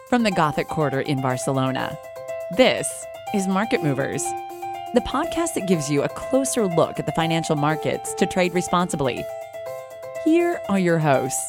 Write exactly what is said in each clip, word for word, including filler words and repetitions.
From the Gothic Quarter in Barcelona, this is Market Movers, the podcast that gives you a closer look at the financial markets to trade responsibly. Here are your hosts,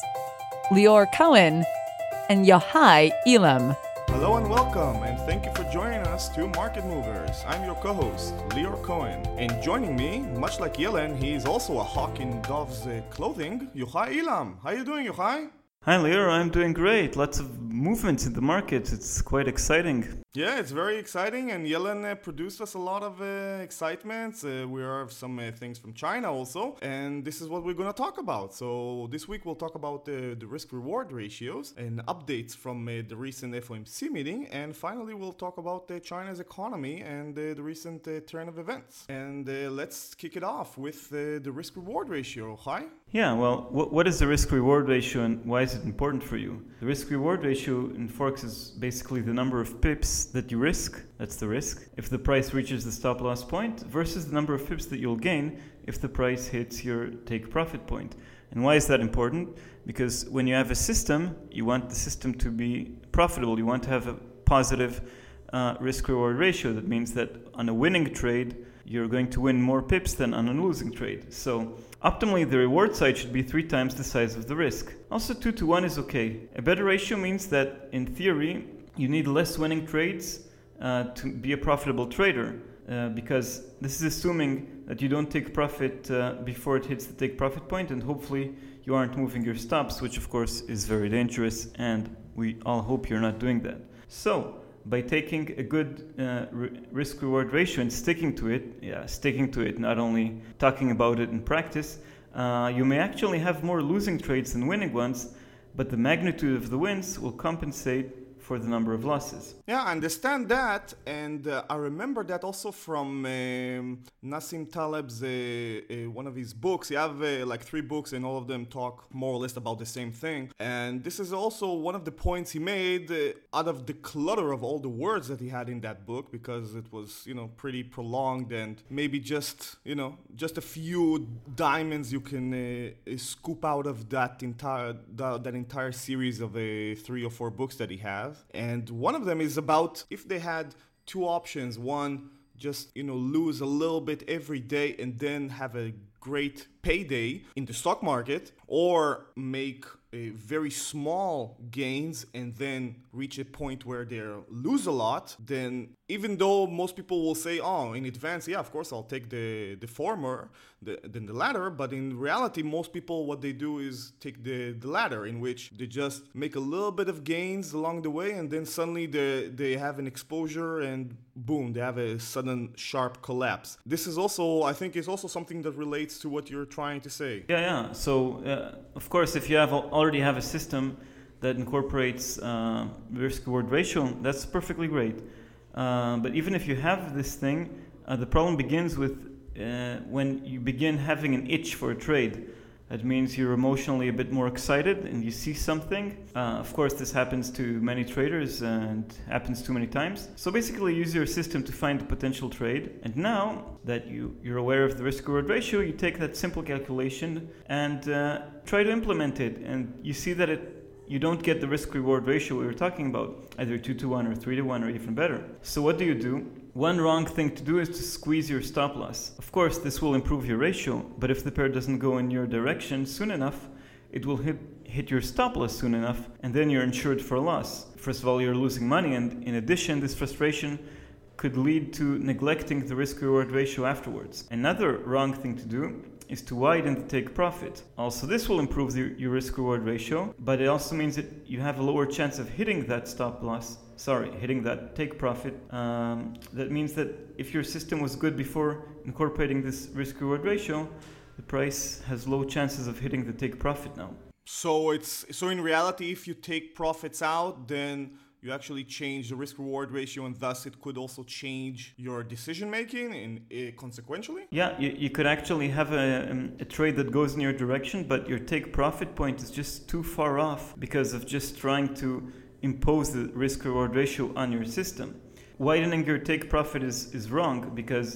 Lior Cohen and Yochai Elam. Hello and welcome, and thank you for joining us to Market Movers. I'm your co-host, Lior Cohen, and joining me, much like Yellen, he's also a hawk in Dove's uh, clothing, Yochai Elam. How you doing, Yochai? Hi Lior, I'm doing great. Lots of movements in the market. It's quite exciting. Yeah, it's very exciting, and Yellen uh, produced us a lot of uh, excitement. Uh, we have some uh, things from China also, and this is what we're going to talk about. So this week we'll talk about uh, the risk-reward ratios and updates from uh, the recent F O M C meeting, and finally we'll talk about uh, China's economy and uh, the recent uh, turn of events. And uh, let's kick it off with uh, the risk-reward ratio. Hi. Yeah, well, what, what is the risk-reward ratio and why is it important for you? The risk-reward ratio in Forex is basically the number of pips that you risk, that's the risk, if the price reaches the stop loss point versus the number of pips that you'll gain if the price hits your take profit point. And why is that important? Because when you have a system, you want the system to be profitable. You want to have a positive uh, risk-reward ratio. That means that on a winning trade, you're going to win more pips than on a losing trade. So optimally, the reward side should be three times the size of the risk. Also, two to one is okay. A better ratio means that, in theory, you need less winning trades uh, to be a profitable trader, uh, because this is assuming that you don't take profit uh, before it hits the take profit point, and hopefully you aren't moving your stops, which of course is very dangerous, and we all hope you're not doing that. So, by taking a good uh, r- risk-reward ratio and sticking to it, yeah, sticking to it, not only talking about it in practice, uh, you may actually have more losing trades than winning ones, but the magnitude of the wins will compensate for the number of losses. Yeah, I understand that, and uh, I remember that also from um, Nassim Taleb's, uh, uh, one of his books. He have uh, like three books, and all of them talk more or less about the same thing. And this is also one of the points he made uh, out of the clutter of all the words that he had in that book, because it was, you know, pretty prolonged, and maybe just, you know, just a few diamonds you can uh, scoop out of that entire that, that entire series of uh, three or four books that he has. And one of them is about if they had two options. One, just, you know, lose a little bit every day and then have a great payday in the stock market, or make a very small gains and then reach a point where they lose a lot. Then even though most people will say, oh, in advance, yeah, of course I'll take the the former the, than the latter, but in reality most people, what they do is take the the latter, in which they just make a little bit of gains along the way, and then suddenly they they have an exposure and boom, they have a sudden sharp collapse. This is also, I think, is also something that relates to what you're trying to say. Yeah, yeah. So, uh, of course, if you have already have a system that incorporates uh, risk-reward ratio, that's perfectly great. Uh, but even if you have this thing, uh, the problem begins with uh, when you begin having an itch for a trade. That means you're emotionally a bit more excited and you see something. Uh, of course, this happens to many traders and happens too many times. So basically, use your system to find a potential trade. And now that you, you're aware of the risk-reward ratio, you take that simple calculation and uh, try to implement it. And you see that it you don't get the risk-reward ratio we were talking about, either two to one or three to one or even better. So what do you do? One wrong thing to do is to squeeze your stop loss. Of course, this will improve your ratio, but if the pair doesn't go in your direction soon enough, it will hit, hit your stop loss soon enough, and then you're insured for a loss. First of all, you're losing money, and in addition, this frustration could lead to neglecting the risk-reward ratio afterwards. Another wrong thing to do is to widen the take profit. Also, this will improve the, your risk-reward ratio, but it also means that you have a lower chance of hitting that stop loss, sorry, hitting that take profit. Um, that means that if your system was good before incorporating this risk-reward ratio, the price has low chances of hitting the take profit now. So it's so in reality, if you take profits out, then you actually change the risk-reward ratio, and thus it could also change your decision-making in, uh, consequentially? Yeah, you, you could actually have a, um, a trade that goes in your direction, but your take-profit point is just too far off because of just trying to impose the risk-reward ratio on your system. Widening your take-profit is, is wrong because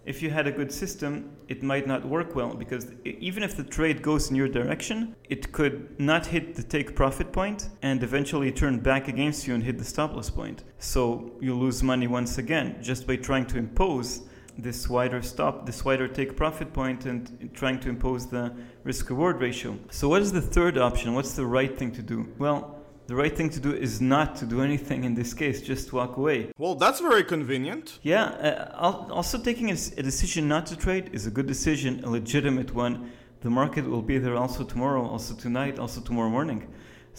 if you had a good system, it might not work well, because even if the trade goes in your direction, it could not hit the take profit point and eventually turn back against you and hit the stop loss point. So you lose money once again just by trying to impose this wider stop, this wider take profit point, and trying to impose the risk reward ratio. So what is the third option? What's the right thing to do? Well, the right thing to do is not to do anything in this case, just walk away. Well, that's very convenient. Yeah, uh, also taking a, a decision not to trade is a good decision, a legitimate one. The market will be there also tomorrow, also tonight, also tomorrow morning.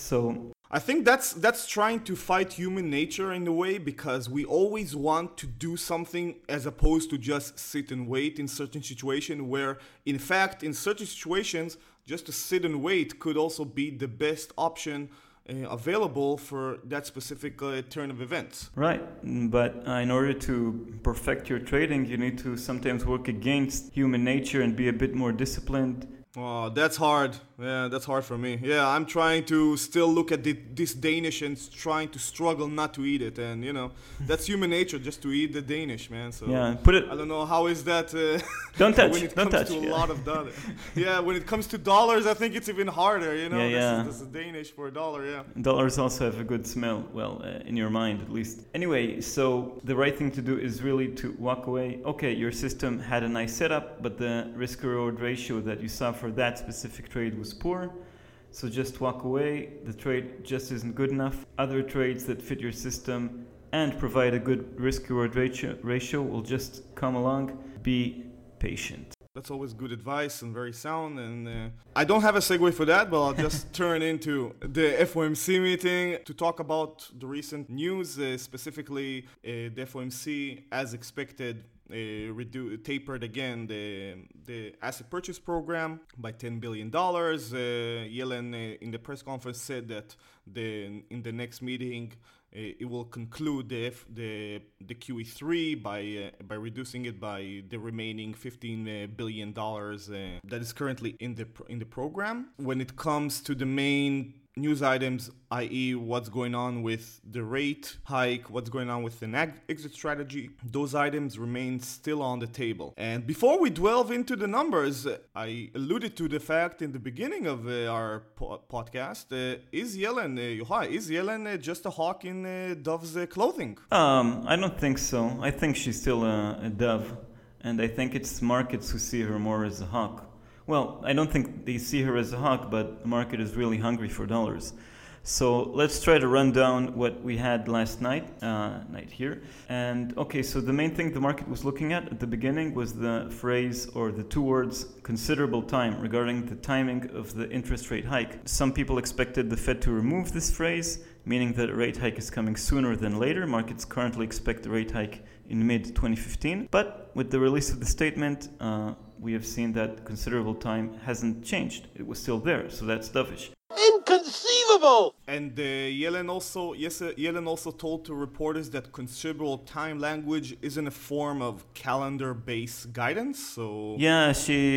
So I think that's that's trying to fight human nature in a way, because we always want to do something as opposed to just sit and wait in certain situations, where in fact in certain situations just to sit and wait could also be the best option Uh, available for that specific uh, turn of events. Right, but uh, in order to perfect your trading, you need to sometimes work against human nature and be a bit more disciplined. Oh, that's hard. Yeah, that's hard for me. Yeah, I'm trying to still look at the, this Danish and trying to struggle not to eat it. And, you know, that's human nature, just to eat the Danish, man. So yeah, put it. I don't know, how is that uh, don't touch, when it don't comes touch. to Yeah. a lot of dollars. Yeah, when it comes to dollars, I think it's even harder, you know. Yeah, yeah. This, is, this is Danish for a dollar, yeah. Dollars also have a good smell, well, uh, in your mind at least. Anyway, so the right thing to do is really to walk away. Okay, your system had a nice setup, but the risk-reward ratio that you saw for that specific trade was poor. So just walk away. The trade just isn't good enough. Other trades that fit your system and provide a good risk-reward ratio, ratio will just come along. Be patient. That's always good advice and very sound. And uh, I don't have a segue for that, but I'll just turn into the F O M C meeting to talk about the recent news, uh, specifically uh, the F O M C, as expected, uh, redu- tapered again the the asset purchase program by ten billion dollars. Uh, Yellen uh, in the press conference said that the in the next meeting Uh, it will conclude the F, the the Q E three by uh, by reducing it by the remaining fifteen uh, billion dollars uh, that is currently in the pr- in the program. When it comes to the main news items, that is what's going on with the rate hike, what's going on with the ag- exit strategy, those items remain still on the table. And before we delve into the numbers, I alluded to the fact in the beginning of uh, our po- podcast, uh, is Yellen, uh, Yochai, is Yellen uh, just a hawk in uh, Dove's uh, clothing? Um, I don't think so. I think she's still a, a dove, and I think it's markets who see her more as a hawk. Well, I don't think they see her as a hawk, but the market is really hungry for dollars. So let's try to run down what we had last night, uh, night here. And okay, so the main thing the market was looking at at the beginning was the phrase or the two words considerable time regarding the timing of the interest rate hike. Some people expected the Fed to remove this phrase, meaning that a rate hike is coming sooner than later. Markets currently expect a rate hike in mid twenty fifteen. But with the release of the statement, uh, we have seen that considerable time hasn't changed. It was still there, so that's dovish. Inconceivable! And uh, Yellen also, yes, uh, Yellen also told to reporters that considerable time language isn't a form of calendar-based guidance. So yeah,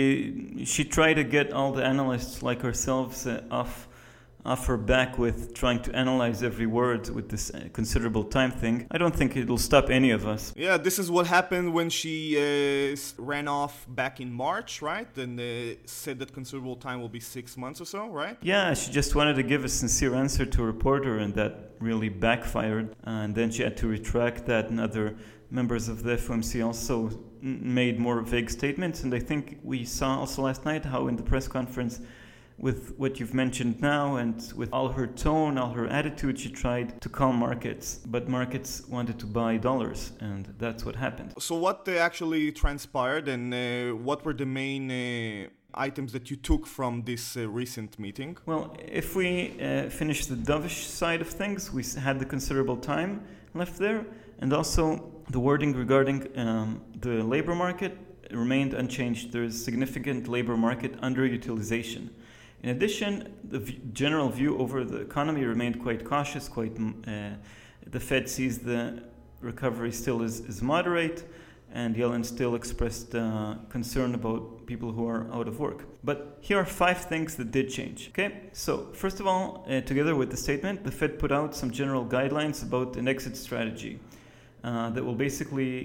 she she tried to get all the analysts like ourselves uh, off off her back with trying to analyze every word with this uh, considerable time thing. I don't think it'll stop any of us. Yeah, this is what happened when she uh, ran off back in March, right? And uh, said that considerable time will be six months or so, right? Yeah, she just wanted to give a sincere answer to a reporter, and that really backfired. Uh, and then she had to retract that, and other members of the F O M C also n- made more vague statements. And I think we saw also last night how in the press conference, with what you've mentioned now and with all her tone, all her attitude, she tried to calm markets. But markets wanted to buy dollars, and that's what happened. So what uh, actually transpired, and uh, what were the main uh, items that you took from this uh, recent meeting? Well, if we uh, finish the dovish side of things, we had the considerable time left there, and also the wording regarding um, the labor market remained unchanged. There is significant labor market underutilization. In addition, the v- general view over the economy remained quite cautious. Quite, uh, the Fed sees the recovery still is, is moderate, and Yellen still expressed uh, concern about people who are out of work. But here are five things that did change. Okay, so first of all, uh, together with the statement, the Fed put out some general guidelines about an exit strategy uh, that will basically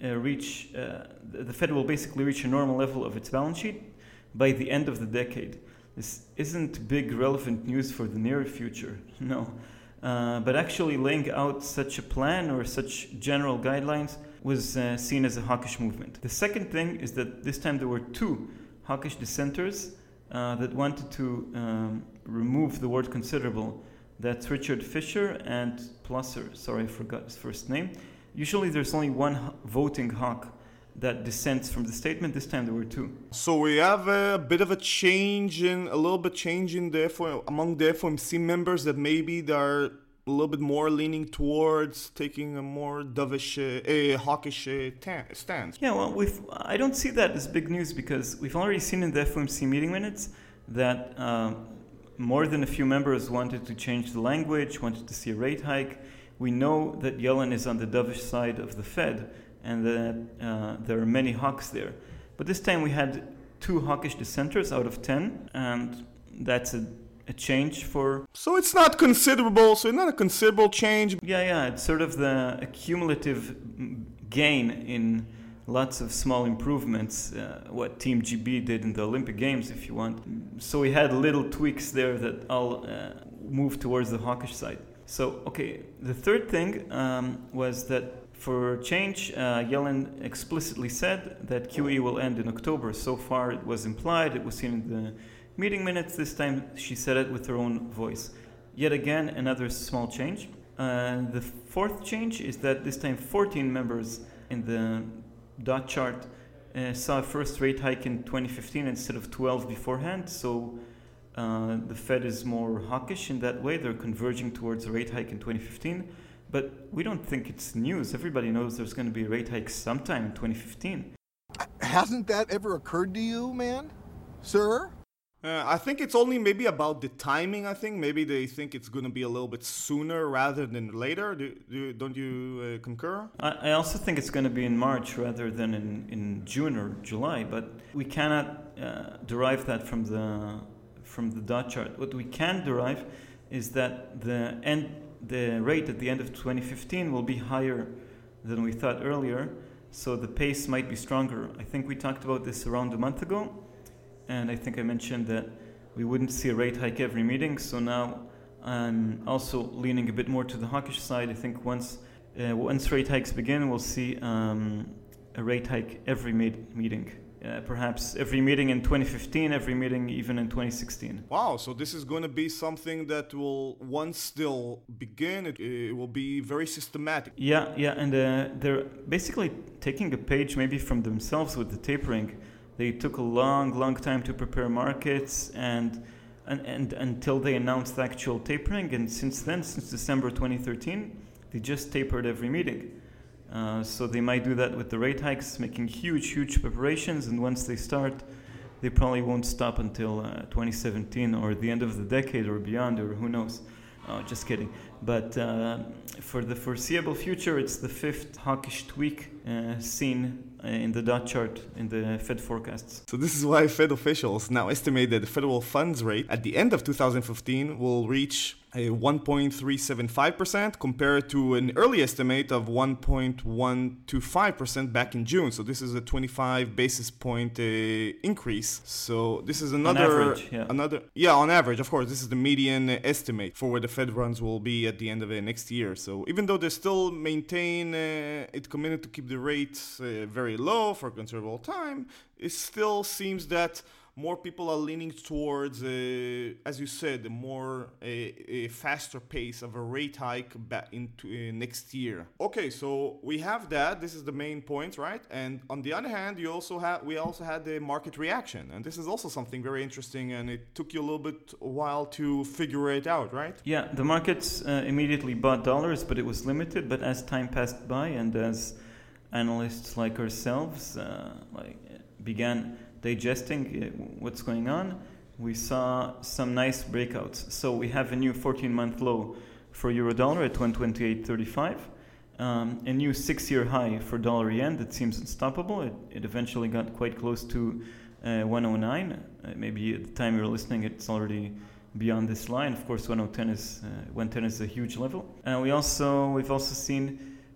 uh, reach, uh, the Fed will basically reach a normal level of its balance sheet by the end of the decade. This isn't big relevant news for the near future, no. Uh, but actually laying out such a plan or such general guidelines was uh, seen as a hawkish movement. The second thing is that this time there were two hawkish dissenters uh, that wanted to um, remove the word considerable. That's Richard Fisher and Plusser. Sorry, I forgot his first name. Usually there's only one h- voting hawk that dissents from the statement. This time there were two. So we have a bit of a change in, a little bit change in the F O M, among the F O M C members, that maybe they're a little bit more leaning towards taking a more dovish, uh, a hawkish uh, ta- stance. Yeah, well, we've, I don't see that as big news because we've already seen in the F O M C meeting minutes that um, more than a few members wanted to change the language, wanted to see a rate hike. We know that Yellen is on the dovish side of the Fed and that uh, there are many hawks there. But this time we had two hawkish dissenters out of ten, and that's a, a change for... So it's not considerable, so it's not a considerable change. Yeah, yeah, it's sort of the accumulative gain in lots of small improvements, uh, what Team G B did in the Olympic Games, if you want. So we had little tweaks there that all uh, moved towards the hawkish side. So, okay, the third thing um, was that for change, uh, Yellen explicitly said that Q E will end in October. So far it was implied, it was seen in the meeting minutes. This time she said it with her own voice. Yet again, another small change. Uh, the fourth change is that this time fourteen members in the dot chart uh, saw a first rate hike in twenty fifteen instead of twelve beforehand. So uh, the Fed is more hawkish in that way. They're converging towards a rate hike in twenty fifteen. But we don't think it's news. Everybody knows there's going to be a rate hike sometime in twenty fifteen. Hasn't that ever occurred to you, man? Sir? Uh, I think it's only maybe about the timing, I think. Maybe they think it's going to be a little bit sooner rather than later. Do, do, don't you uh, concur? I, I also think it's going to be in March rather than in, in June or July. But we cannot uh, derive that from the, from the dot chart. What we can derive is that the end... the rate at the end of twenty fifteen will be higher than we thought earlier, so the pace might be stronger. I think we talked about this around a month ago, and I think I mentioned that we wouldn't see a rate hike every meeting, so now I'm also leaning a bit more to the hawkish side. I think once uh, once rate hikes begin, we'll see um, a rate hike every meet- meeting. Uh, perhaps every meeting in twenty fifteen, every meeting even in twenty sixteen. Wow, so this is going to be something that will, once they'll begin, it, it will be very systematic. Yeah, yeah, and uh, they're basically taking a page maybe from themselves with the tapering. They took a long, long time to prepare markets and, and, and until they announced the actual tapering, and since then, since December twenty thirteen, they just tapered every meeting. Uh, so they might do that with the rate hikes, making huge, huge preparations, and once they start, they probably won't stop until uh, twenty seventeen or the end of the decade or beyond, or who knows. Oh, just kidding. But uh, for the foreseeable future, it's the fifth hawkish tweak uh, seen uh, in the dot chart in the Fed forecasts. So this is why Fed officials now estimate that the federal funds rate at the end of two thousand fifteen will reach a one point three seven five percent compared to an early estimate of one point one two five percent back in June. So this is a twenty-five basis point uh, increase. So this is another... On average, yeah. Another, yeah, on average, of course. This is the median uh, estimate for where the Fed funds will be at the end of uh, next year. So even though they still maintain uh, it committed to keep the rates uh, very low for a considerable time, it still seems that more people are leaning towards, uh, as you said, a more a, a faster pace of a rate hike back into uh, next year. Okay, so we have that. This is the main point, right? And on the other hand, you also have we also had the market reaction, and this is also something very interesting. And it took you a little bit a while to figure it out, right? Yeah, the markets uh, immediately bought dollars, but it was limited. But as time passed by, and as analysts like ourselves uh, like began digesting what's going on, we saw some nice breakouts. So we have a new fourteen-month low for euro dollar at one twenty-eight thirty-five, um, a new six-year high for dollar yen that seems unstoppable. It, it eventually got quite close to uh, one oh nine. Uh, maybe at the time you're listening, it's already beyond this line. Of course, one ten is uh, one ten is a huge level. And we also we've also seen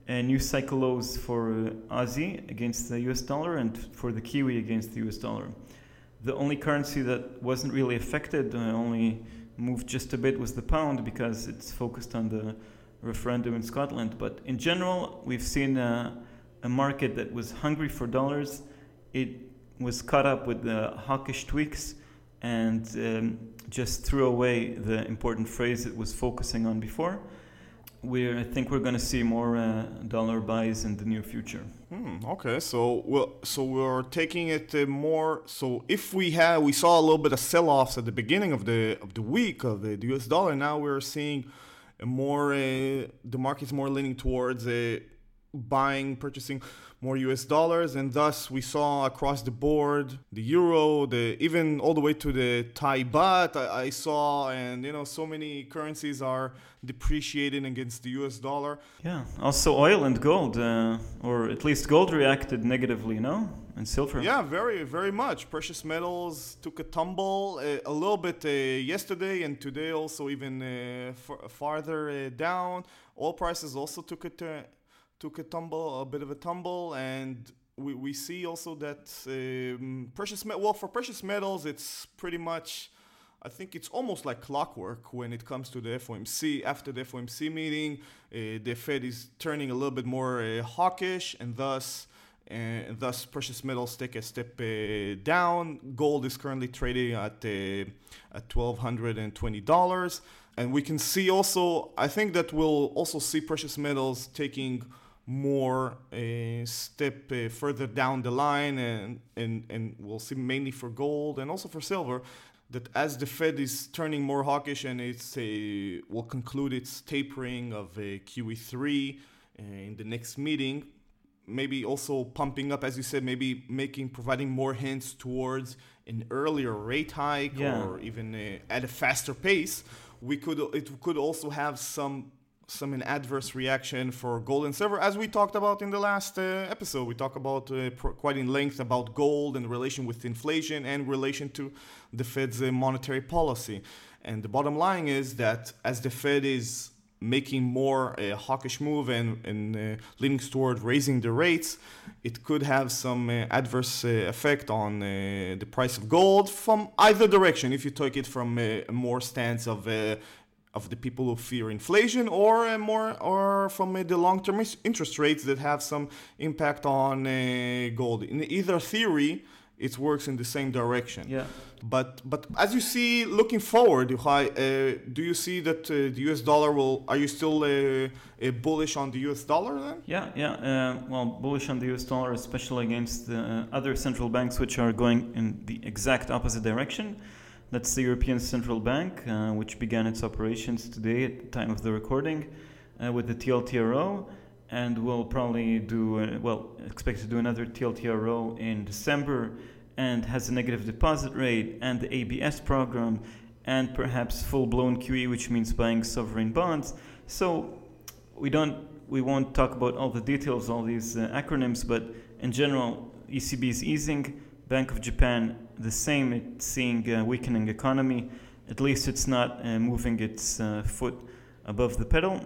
uh, new cycle lows for uh, Aussie against the U S dollar and for the Kiwi against the U S dollar. The only currency that wasn't really affected, uh, only moved just a bit, was the pound because it's focused on the referendum in Scotland. But in general, we've seen uh, a market that was hungry for dollars. It was caught up with the hawkish tweaks and um, just threw away the important phrase it was focusing on before. We're, I think we're going to see more uh, dollar buys in the near future. Hmm, okay, so we'll, so we're taking it uh, more. So if we had, we saw a little bit of sell-offs at the beginning of the of the week of the, the U S dollar. Now we're seeing a more uh, the market's more leaning towards uh, buying, purchasing more U S dollars, and thus we saw across the board the euro, the even all the way to the Thai baht. I, I saw, and you know, so many currencies are depreciating against the U S dollar. Yeah, also oil and gold, uh, or at least gold reacted negatively, no? And silver. Yeah, very, very much. Precious metals took a tumble uh, a little bit uh, yesterday, and today also even uh, f- farther uh, down. Oil prices also took a t- took a tumble, a bit of a tumble, and we, we see also that um, precious met- well, for precious metals, it's pretty much, I think it's almost like clockwork when it comes to the F O M C. After the F O M C meeting, uh, the Fed is turning a little bit more uh, hawkish, and thus, uh, and thus precious metals take a step uh, down. Gold is currently trading at uh, at twelve hundred twenty dollars, and we can see also, I think that we'll also see precious metals taking more a uh, step uh, further down the line, and, and and we'll see mainly for gold and also for silver that as the Fed is turning more hawkish and it's a will conclude its tapering of a Q E three uh, in the next meeting, maybe also pumping up, as you said, maybe making providing more hints towards an earlier rate hike, yeah. or even uh, at a faster pace. We could it could also have some some an adverse reaction for gold and silver, as we talked about in the last uh, episode. We talked about uh, pr- quite in length about gold in relation with inflation and relation to the Fed's uh, monetary policy. And the bottom line is that as the Fed is making more a uh, hawkish move and, and uh, leaning toward raising the rates, it could have some uh, adverse uh, effect on uh, the price of gold from either direction. If you take it from uh, a more stance of uh, of the people who fear inflation, or uh, more, or from uh, the long-term is- interest rates that have some impact on uh, gold. In either theory, it works in the same direction. Yeah. But but as you see, looking forward, Yochai, uh, do you see that uh, the U S dollar will? Are you still uh, uh, bullish on the U S dollar then? Yeah, yeah. Uh, well, bullish on the U S dollar, especially against the uh, other central banks, which are going in the exact opposite direction. That's the European Central Bank, uh, which began its operations today at the time of the recording uh, with the T L T R O, and will probably do, uh, well, expect to do another T L T R O in December, and has a negative deposit rate, and the A B S program, and perhaps full-blown Q E, which means buying sovereign bonds. So we don't, we won't talk about all the details, all these uh, acronyms, but in general, E C B is easing. Bank of Japan, the same. It's seeing a weakening economy. At least it's not uh, moving its uh, foot above the pedal.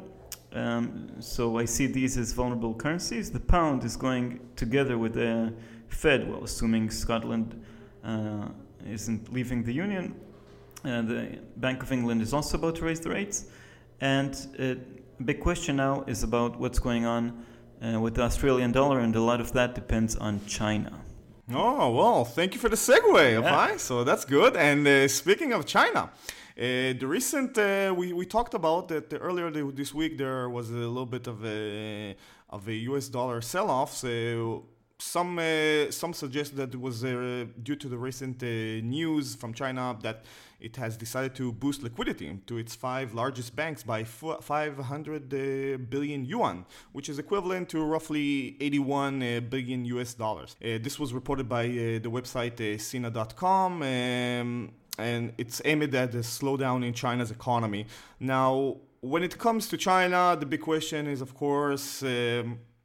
Um, so I see these as vulnerable currencies. The pound is going together with the Fed, well, assuming Scotland uh, isn't leaving the Union. Uh, the Bank of England is also about to raise the rates. And uh, a big question now is about what's going on uh, with the Australian dollar, and a lot of that depends on China. Oh, well, thank you for the segue, Yeah. okay? So that's good. And uh, speaking of China, uh, the recent, uh, we, we talked about that earlier this week, there was a little bit of a, of a U S dollar sell-off. So some, uh, some suggest that it was uh, due to the recent uh, news from China that it has decided to boost liquidity to its five largest banks by five hundred uh, billion yuan, which is equivalent to roughly eighty-one uh, billion U S dollars. Uh, this was reported by uh, the website uh, Sina dot com, um, and it's aimed at the slowdown in China's economy. Now, when it comes to China, the big question is, of course, um,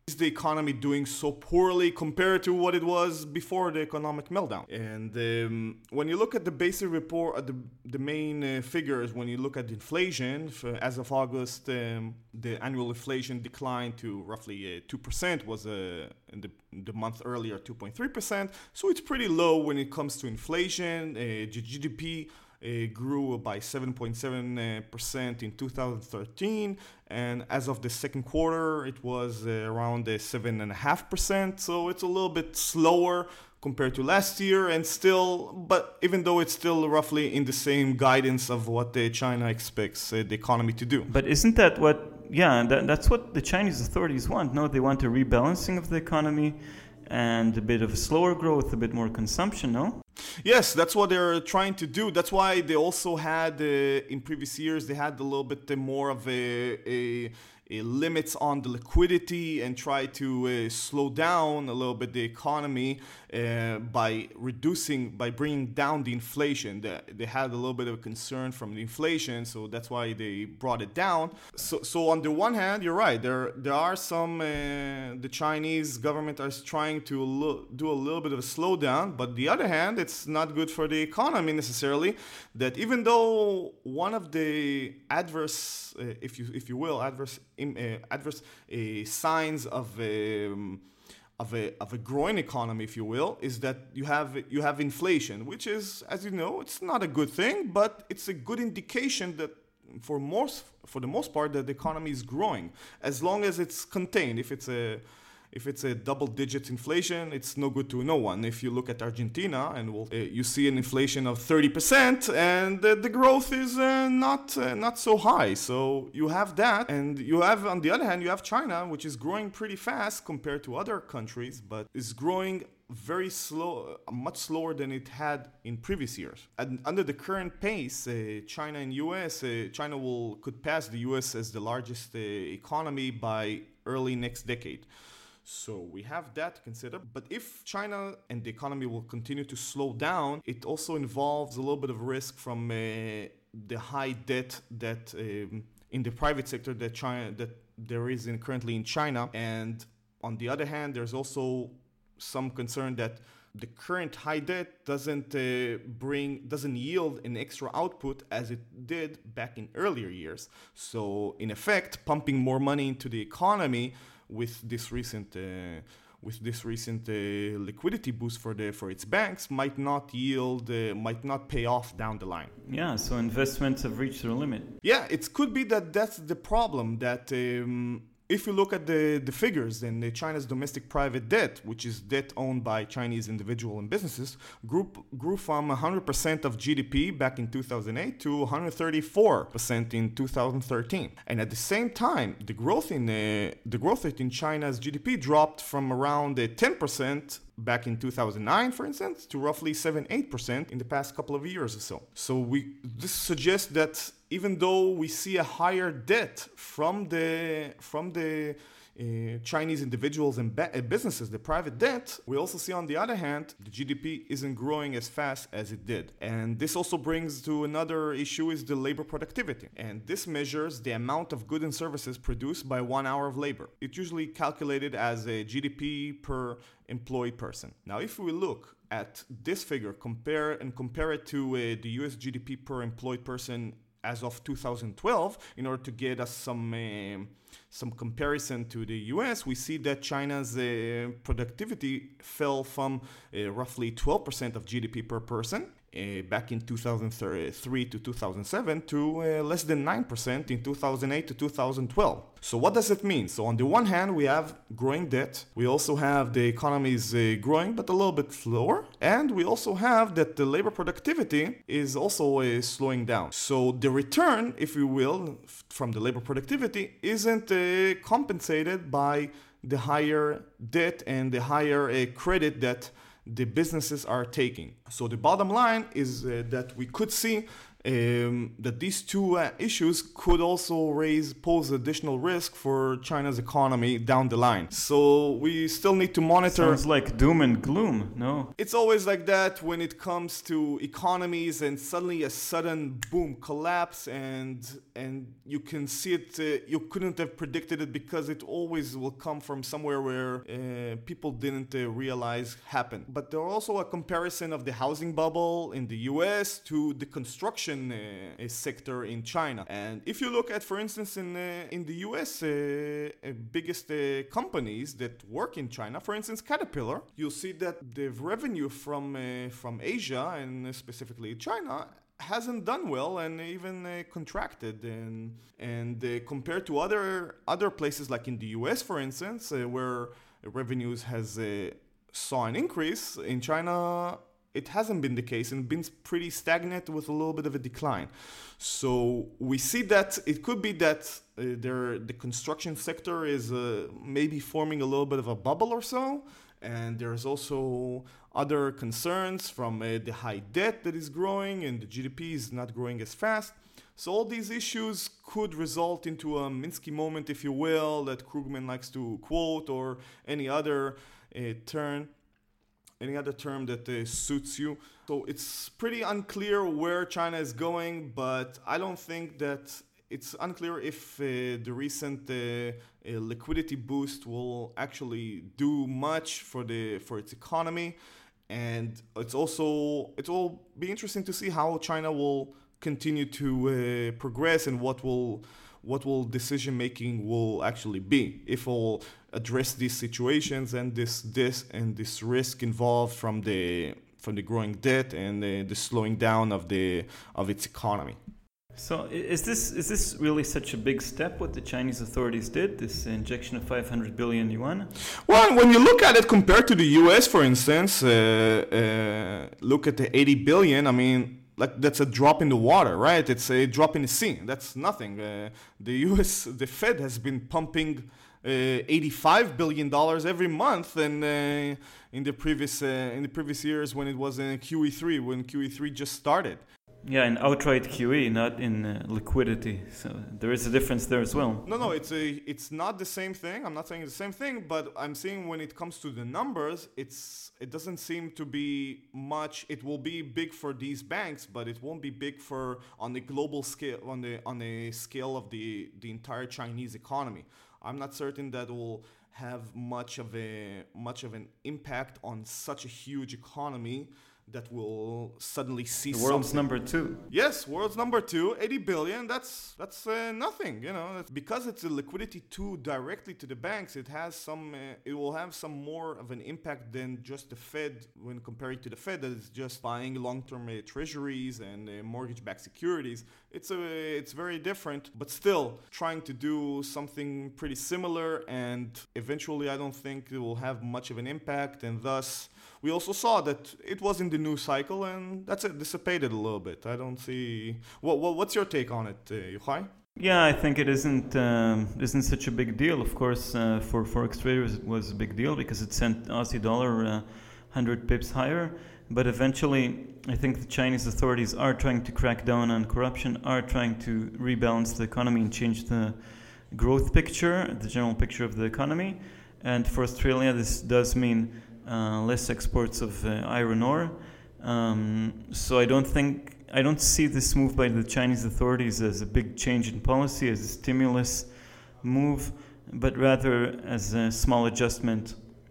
is the economy doing so poorly compared to what it was before the economic meltdown? And um, when you look at the basic report, uh, the, the main uh, figures, when you look at inflation, for, as of August, um, the annual inflation declined to roughly uh, two percent, was uh, in the, the month earlier two point three percent. So it's pretty low when it comes to inflation. Uh, G D P It grew by seven point seven percent in two thousand thirteen, and as of the second quarter, it was uh, around uh, seven point five percent, so it's a little bit slower compared to last year, and still, but even though it's still roughly in the same guidance of what uh, China expects uh, the economy to do. But isn't that what, yeah, that, that's what the Chinese authorities want, no? They want a rebalancing of the economy and a bit of a slower growth, a bit more consumption, no? Yes, that's what they're trying to do. That's why they also had, uh, in previous years, they had a little bit more of a, a, a limits on the liquidity and try to uh, slow down a little bit the economy uh, by reducing, by bringing down the inflation. They, they had a little bit of a concern from the inflation, so that's why they brought it down. So, so on the one hand, you're right. There, there are some. Uh, the Chinese government is trying to lo- do a little bit of a slowdown, but the other hand, it's not good for the economy necessarily. That even though one of the adverse, uh, if you if you will, adverse in, uh, adverse uh, signs of um, of a of a growing economy, if you will, is that you have you have inflation, which is, as you know, it's not a good thing, but it's a good indication that for most for the most part that the economy is growing, as long as it's contained. If it's a If it's a double-digit inflation, it's no good to no one. If you look at Argentina, and we'll, uh, you see an inflation of thirty percent, and uh, the growth is uh, not uh, not so high. So you have that, and you have, on the other hand, you have China, which is growing pretty fast compared to other countries, but is growing very slow, uh, much slower than it had in previous years. And under the current pace, uh, China and U S, uh, China will could pass the U S as the largest uh, economy by early next decade. So we have that to consider. But if China and the economy will continue to slow down, it also involves a little bit of risk from uh, the high debt that um, in the private sector that China that there is in, currently in China. And on the other hand, there's also some concern that the current high debt doesn't uh, bring doesn't yield an extra output as it did back in earlier years. So in effect, pumping more money into the economy with this recent uh, with this recent uh, liquidity boost for the for its banks might not yield uh, might not pay off down the line. Yeah, so investments have reached their limit. Yeah, it could be that that's the problem, that um, if you look at the, the figures, then the China's domestic private debt, which is debt owned by Chinese individuals and businesses, grew, grew from one hundred percent of G D P back in two thousand eight to one hundred thirty-four percent in two thousand thirteen. And at the same time, the growth in uh, the growth rate in China's G D P dropped from around uh, ten percent back in two thousand nine, for instance, to roughly seven to eight percent in the past couple of years or so. So we this suggests that even though we see a higher debt from the from the uh, Chinese individuals and ba- uh, businesses, the private debt, we also see on the other hand, the G D P isn't growing as fast as it did. And this also brings to another issue, is the labor productivity. And this measures the amount of goods and services produced by one hour of labor. It's usually calculated as a G D P per employed person. Now, if we look at this figure, compare and compare it to uh, the U S G D P per employed person as of two thousand twelve, in order to get us some uh, some comparison to the U S, we see that China's uh, productivity fell from uh, roughly twelve percent of G D P per person uh, back in two thousand three to two thousand seven to uh, less than nine percent in two thousand eight to two thousand twelve. So what does it mean? So on the one hand, we have growing debt. We also have the economy is uh, growing, but a little bit slower. And we also have that the labor productivity is also uh, slowing down. So the return, if you will, f- from the labor productivity isn't uh, compensated by the higher debt and the higher uh, credit that the businesses are taking. So the bottom line is uh, that we could see um, that these two uh, issues could also raise pose additional risk for China's economy down the line. So we still need to monitor. Sounds like doom and gloom, no? It's always like that when it comes to economies, and suddenly a sudden boom collapse, and and you can see it. Uh, you couldn't have predicted it because it always will come from somewhere where uh, people didn't uh, realize happened. But there are also a comparison of the housing bubble in the U S to the construction uh, sector in China. And if you look at, for instance, in uh, in the U S, uh, uh, biggest uh, companies that work in China, for instance, Caterpillar, you'll see that the revenue from uh, from Asia, and specifically China, hasn't done well and even uh, contracted, and and uh, compared to other other places like in the U S, for instance, uh, where revenues has uh, saw an increase, in China it hasn't been the case and been pretty stagnant with a little bit of a decline. So we see that it could be that uh, there the construction sector is uh, maybe forming a little bit of a bubble or so. And there's also other concerns from uh, the high debt that is growing, and the G D P is not growing as fast. So all these issues could result into a Minsky moment, if you will, that Krugman likes to quote, or any other uh, term, any other term that uh, suits you. So it's pretty unclear where China is going, but I don't think that it's unclear if uh, the recent uh, uh, liquidity boost will actually do much for the for its economy, and it's also it will be interesting to see how China will continue to uh, progress, and what will what will decision making will actually be, if it will address these situations and this this and this risk involved from the from the growing debt and the, the slowing down of the of its economy. So is this is this really such a big step what the Chinese authorities did, this injection of five hundred billion yuan? Well, when you look at it compared to the U S, for instance, uh, uh, look at the eighty billion, I mean, like that's a drop in the water, right? It's a drop in the sea. That's nothing. Uh, the U S, the Fed has been pumping uh, eighty-five billion dollars every month, and uh, in the previous uh, in the previous years when it was in Q E three, when Q E three just started. Yeah, in outright Q E, not in uh, liquidity. So there is a difference there as well. No, no, it's a, it's not the same thing. I'm not saying it's the same thing, but I'm saying when it comes to the numbers, it's it doesn't seem to be much. It will be big for these banks, but it won't be big for on the global scale, on the on the scale of the the entire Chinese economy. I'm not certain that will have much of a much of an impact on such a huge economy that will suddenly see the world's something. number two. Yes, world's number two, eighty billion. That's that's uh, nothing, you know. That's because it's a liquidity too directly to the banks. It has some. Uh, it will have some more of an impact than just the Fed when compared to the Fed that is just buying long-term uh, treasuries and uh, mortgage-backed securities. It's a. It's very different, but still trying to do something pretty similar. And eventually, I don't think it will have much of an impact, and thus. We also saw that it was in the news cycle, and that's it, dissipated a little bit. I don't see... What, what What's your take on it, uh, Yochai? Yeah, I think it isn't um, isn't such a big deal. Of course, uh, for forex traders it was a big deal because it sent Aussie dollar uh, one hundred pips higher. But eventually, I think the Chinese authorities are trying to crack down on corruption, are trying to rebalance the economy and change the growth picture, the general picture of the economy. And for Australia, this does mean Uh, less exports of uh, iron ore. Um, so I don't think, I don't see this move by the Chinese authorities as a big change in policy, as a stimulus move, but rather as a small adjustment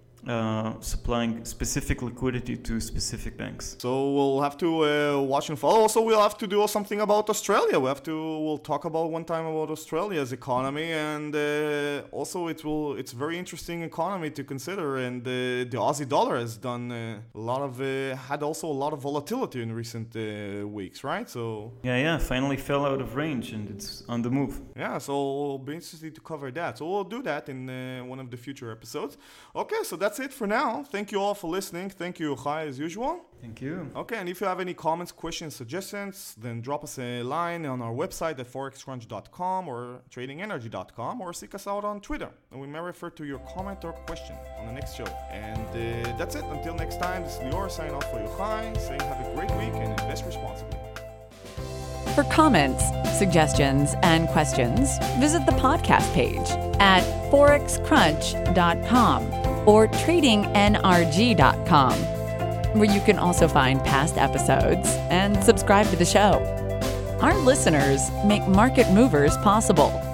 uh, supplying specific liquidity to specific banks. So we'll have to uh, watch and follow. Also, we'll have to do something about Australia. We have to. We'll talk about one time about Australia's economy, and uh, also it will. It's a very interesting economy to consider. And uh, the Aussie dollar has done uh, a lot of uh, had also a lot of volatility in recent uh, weeks, right? So yeah, yeah, finally fell out of range and it's on the move. Yeah, so we'll be interested to cover that. So we'll do that in uh, one of the future episodes. Okay, so that's it for now. Thank you all for listening. Thank you, Yochai, as usual. Thank you. Okay, and if you have any comments, questions, suggestions, then drop us a line on our website at forex crunch dot com or trading energy dot com, or seek us out on Twitter, and we may refer to your comment or question on the next show. And uh, that's it. Until next time, this is Lior signing off for Yochai, saying have a great week and invest responsibly. For comments, suggestions, and questions, visit the podcast page at forex crunch dot com or trading N R G dot com, where you can also find past episodes and subscribe to the show. Our listeners make Market Movers possible.